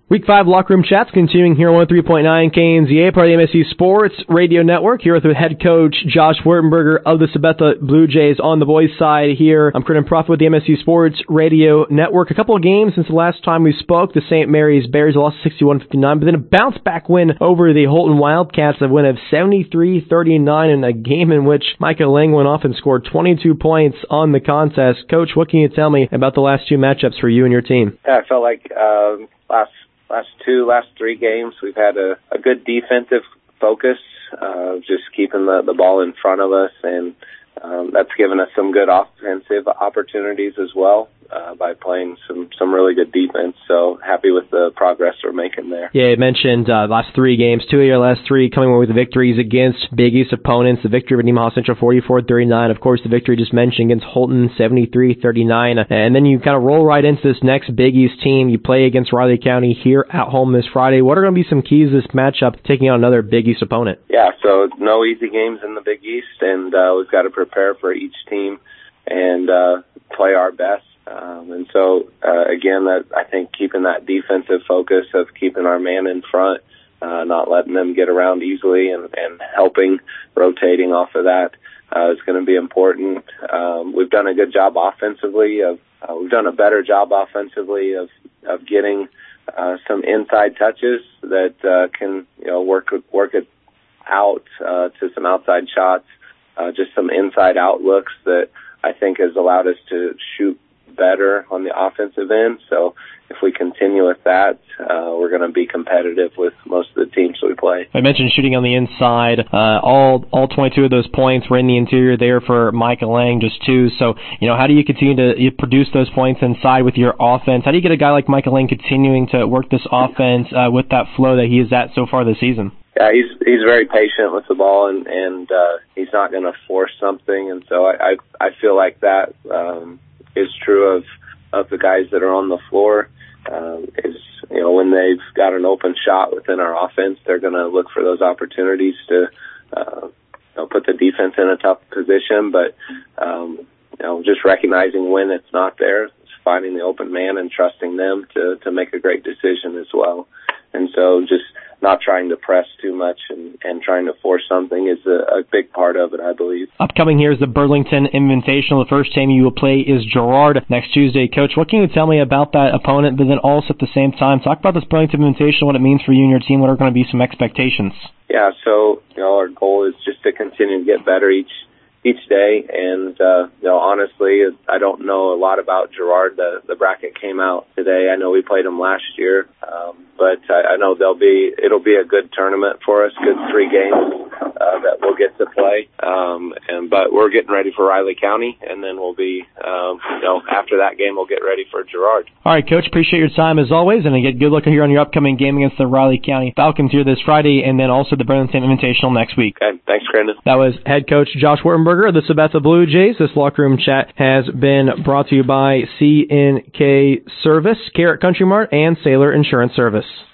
Week 5 Locker Room Chats continuing here on 103.9 KNZA, part of the MSC Sports Radio Network. Here with head coach Josh Wertenberger of the Sabetha Blue Jays on the boys' side here. I'm Curtin Prophet with the MSC Sports Radio Network. A couple of games since the last time we spoke. The St. Mary's Bears lost 61-59, but then a bounce-back win over the Holton Wildcats, a win of 73-39 in a game in which Micah Lang went off and scored 22 points on the contest. Coach, what can you tell me about the last two matchups for you and your team? Yeah, I felt like last three games, we've had a good defensive focus, just keeping the ball in front of us, and that's given us some good offensive opportunities as well by playing some really good defense. So happy with the progress we're making there. Yeah, you mentioned last three games, two of your last three coming away with victories against Big East opponents. The victory over Nemaha Central 44-39. Of course, the victory just mentioned against Holton 73-39. And then you kind of roll right into this next Big East team. You play against Riley County here at home this Friday. What are going to be some keys to this matchup taking on another Big East opponent? Yeah, so no easy games in the Big East, and we've got to prepare for each team and play our best. And so, again, I think keeping that defensive focus of keeping our man in front, not letting them get around easily and helping, rotating off of that is going to be important. We've done a good job offensively we've done a better job offensively of getting some inside touches that can, work it out to some outside shots, just some inside outlooks that I think has allowed us to shoot better on the offensive end. So if we continue with that, we're going to be competitive with most of the teams we play. I mentioned shooting on the inside. All 22 of those points were in the interior there for Micah Lang, just 2. So, how do you continue to produce those points inside with your offense? How do you get a guy like Micah Lang continuing to work this offense with that flow that he is at so far this season? Yeah, he's very patient with the ball, and he's not going to force something. And so I feel like that is true of the guys that are on the floor. When they've got an open shot within our offense, they're going to look for those opportunities to put the defense in a tough position. But just recognizing when it's not there, finding the open man and trusting them to make a great decision as well. And so just not trying to press too much and trying to force something is a big part of it, I believe. Upcoming here is the Burlington Invitational. The first team you will play is Girard next Tuesday. Coach, what can you tell me about that opponent, but then also at the same time, talk about this Burlington Invitational, what it means for you and your team, what are going to be some expectations? Yeah, so our goal is just to continue to get better each day, and honestly, I don't know a lot about Girard. The bracket came out today. I know we played them last year, but I know it'll be a good tournament for us. Good 3 games that we'll get to play, but we're getting ready for Riley County, and then we'll be after that game we'll get ready for Girard. All right, Coach, appreciate your time as always, and get good luck here on your upcoming game against the Riley County Falcons here this Friday, and then also the Burlington Invitational next week. Okay, thanks, Brandon. That was head coach Josh Wertenberger of the Sabetha Blue Jays. This locker room chat has been brought to you by CNK Service, Carrot Country Mart, and Sailor Insurance Service.